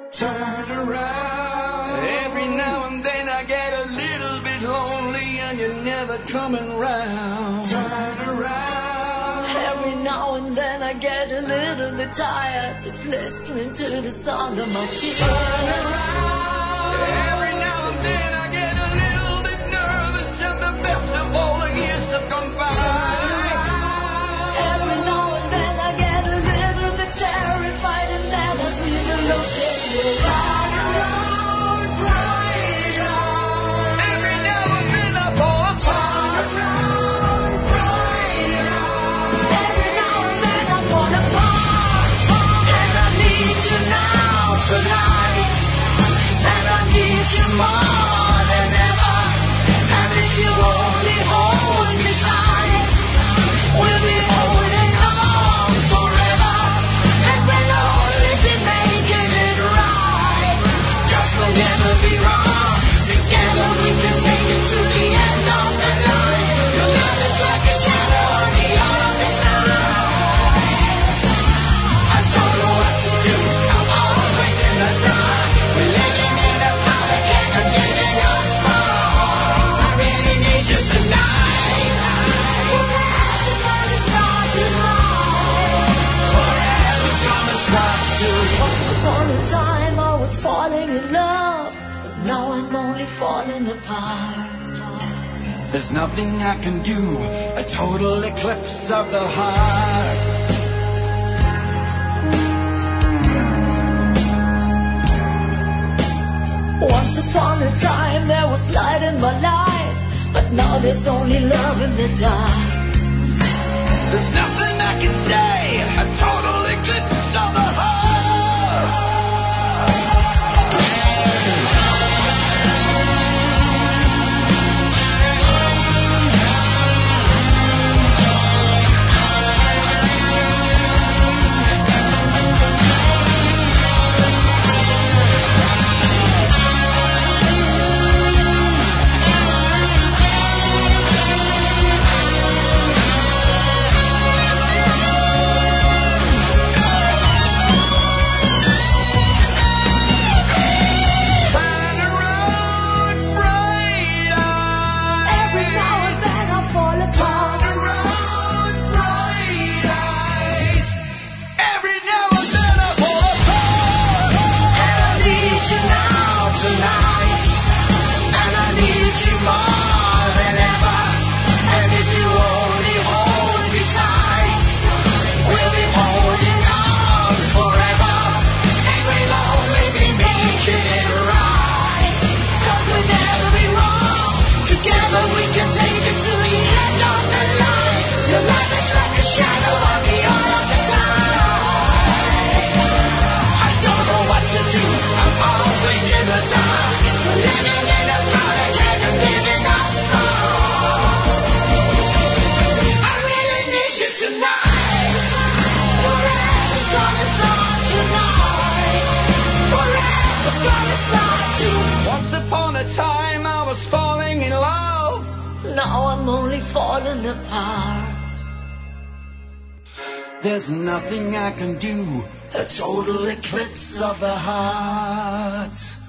turn around. Every now and then I get a little bit lonely and you're never coming round. Turn around. Every now and then I get a little bit tired of listening to the sound of my tears. Turn around. Every now and then I get a little bit nervous and the best of all the years have gone by. Every now and then I get a little bit terrified and then I see the look in your eyes. Every now and then I fall apart. Every now and then I fall apart. And I need you now, tonight. And I need you more than ever. And if you only hold me tight, we'll be holding on forever. And we'll only be making it right. 'Cause we'll never be wrong. Together we can take it to the end of the line. Your love is like a shadow on me all the time. I don't know what to do. I'm always in the dark. We're living in a hurricane and giving us far. I really need you tonight. Forever's gonna start tonight. Forever's gonna start to. Once upon a time I was falling in love, but now I'm only falling apart. There's nothing I can do. A total eclipse of the heart. Once upon a time there was light in my life, but now there's only love in the dark. There's nothing I can say. A total eclipse of the heart. Once upon a time I was falling in love. Now I'm only falling apart. There's nothing I can do. A total eclipse of the heart.